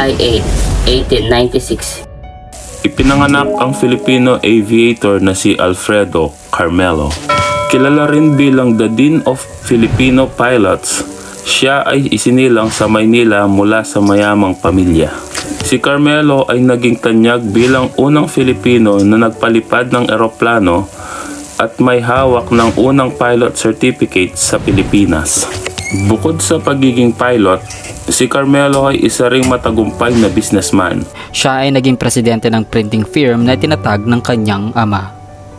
July 8, 1896. Ipinanganak ang Filipino aviator na si Alfredo Carmelo. Kilala rin bilang the Dean of Filipino Pilots. Siya ay isinilang sa Maynila mula sa mayamang pamilya. Si Carmelo ay naging tanyag bilang unang Filipino na nagpalipad ng eroplano at may hawak ng unang pilot certificate sa Pilipinas. Bukod sa pagiging pilot, si Carmelo ay isa ring matagumpay na businessman. Siya ay naging presidente ng printing firm na tinatag ng kanyang ama.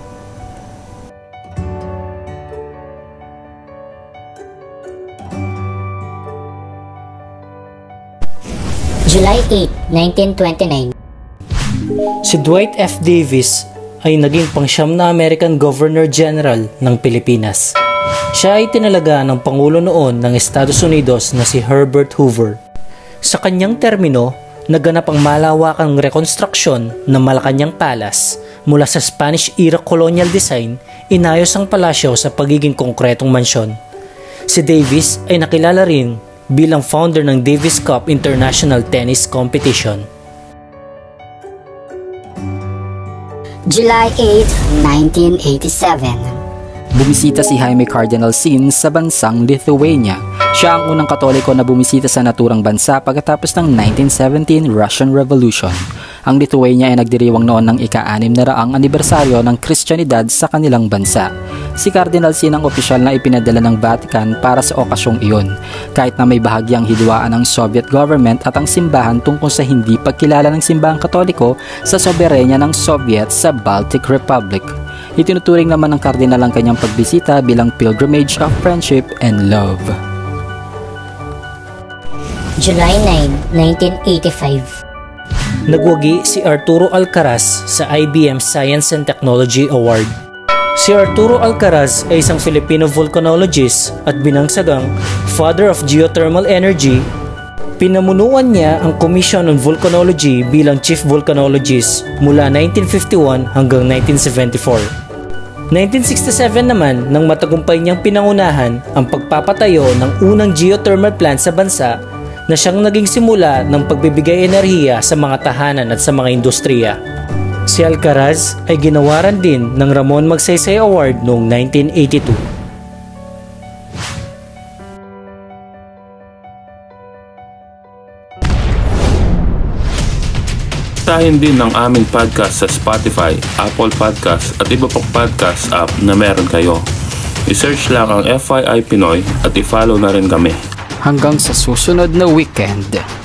July 8, 1929. Si Dwight F. Davis ay naging pangsyam na American Governor General ng Pilipinas. Siya ay tinalaga ng Pangulo noon ng Estados Unidos na si Herbert Hoover. Sa kanyang termino, naganap ang malawakang rekonstruksyon ng Malacañang Palace. Mula sa Spanish-era colonial design, inayos ang palasyo sa pagiging konkretong mansyon. Si Davis ay nakilala rin bilang founder ng Davis Cup International Tennis Competition. July 8, 1987. Bumisita si Jaime Cardinal Sin sa bansang Lithuania. Siya ang unang Katoliko na bumisita sa naturang bansa pagkatapos ng 1917 Russian Revolution. Ang Lithuania ay nagdiriwang noon ng ika-600 anibersaryo ng Kristyanidad sa kanilang bansa. Si Cardinal Sin ang opisyal na ipinadala ng Vatican para sa okasyong iyon, kahit na may bahagyang hidwaan ng Soviet government at ang simbahan tungkol sa hindi pagkilala ng simbahang Katoliko sa soberenya ng Soviet sa Baltic Republic. Itinuturing naman ng Kardinal ang kanyang pagbisita bilang pilgrimage of friendship and love. July 9, 1985. Nagwagi si Arturo Alcaraz sa IBM Science and Technology Award. Si Arturo Alcaraz ay isang Filipino volcanologist at binangsagang Father of Geothermal Energy. Pinamunuan niya ang Commission on Volcanology bilang Chief Volcanologist mula 1951 hanggang 1974. 1967 naman nang matagumpay niyang pinangunahan ang pagpapatayo ng unang geothermal plant sa bansa na siyang naging simula ng pagbibigay enerhiya sa mga tahanan at sa mga industriya. Si Alcaraz ay ginawaran din ng Ramon Magsaysay Award noong 1982. Tahin din ang aming podcast sa Spotify, Apple Podcast at iba pang podcast app na meron kayo. I-search lang ang FYI Pinoy at i-follow na rin kami. Hanggang sa susunod na weekend.